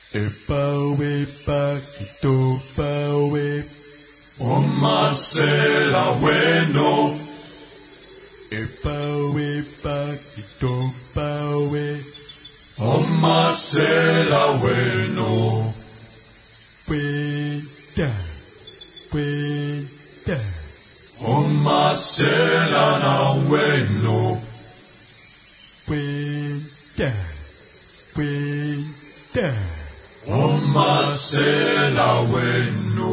Epawe paquito pawe. Omasela bueno. Epawe paquito pawe. Omasela bueno. Cuenta, cuenta. Omasela na bueno. Cuenta, cuenta. Omasela bueno.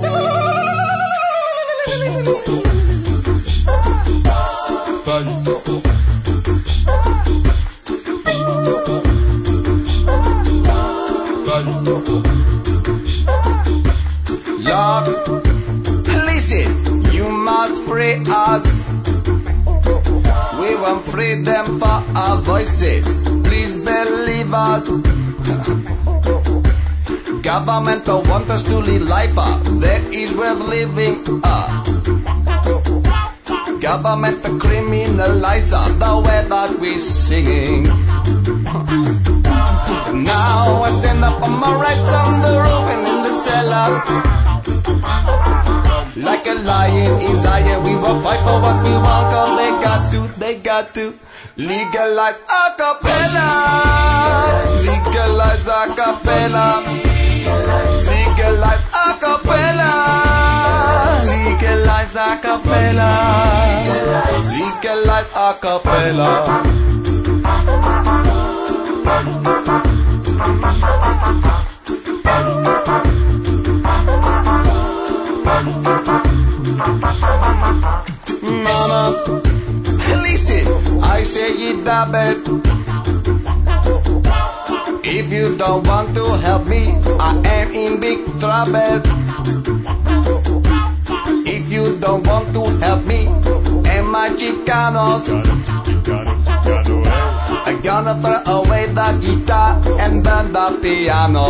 Lord, listen, you must free us. We won't free them for our voices. Please believe us. Government don't want us to live life that is worth living. Government criminalize the way that we singing. Now I stand up on my rights on the roof and in the cellar. Like a lion in Zion, we will fight for what we want, cause they got to legalize acapella. Legalize acapella. Legalize acapella. Legalize acapella. Legalize acapella. Mama, listen, I say it that bad. If you don't want to help me, I am in big trouble. If you don't want to help me and my Chicanos, I'm gonna throw away the guitar and then the piano.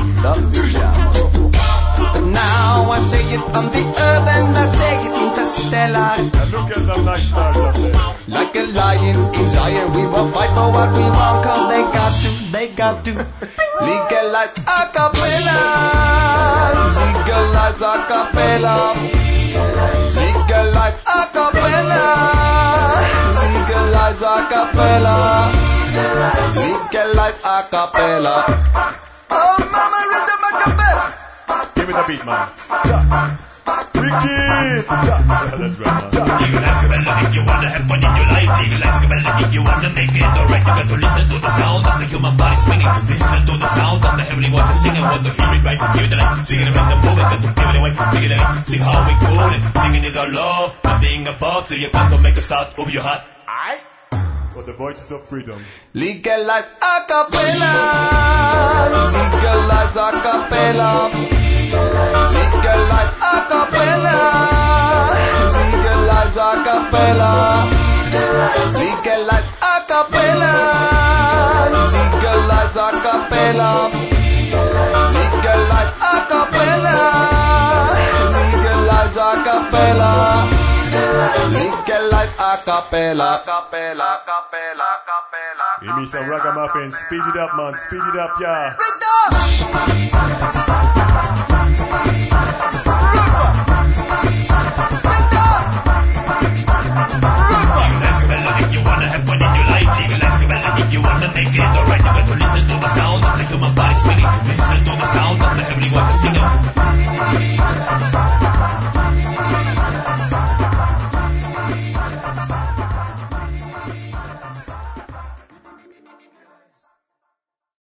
But now I say it on the earth and I say it interstellar. And look at the nice stars up there. Like a lion in Zion, we will fight for what we want, cause they got to legalize acapella. Legalize acapella. Legalize acapella. Legalize acapella. Legalize acapella. Oh mama, rhythm acapella. Give me the beat, man. Ricky! That's right, man. Legalize acapella if you wanna have fun in your life. Legalize acapella if you wanna make it alright. You got to listen to the sound of the human body swinging. Listen to the sound of the heavenly voices singing. Want to hear it right? Give it a light. Sing it around the moment. Got to give it away. Take it away. See how we cool it. Singing is our love. Nothing above. So you can't make a start over your heart. Aight. For the voices of freedom. Legalize acapella. Legalize acapella. Legalize acapella. Legalize acapella. Legalize acapella. Legalize acapella. Legalize acapella. Legalize acapella. Legalize acapella. Acapella. Acapella. Acapella. Give me some ragamuffin. Speed it up, man. Speed it up, yeah. Big dog.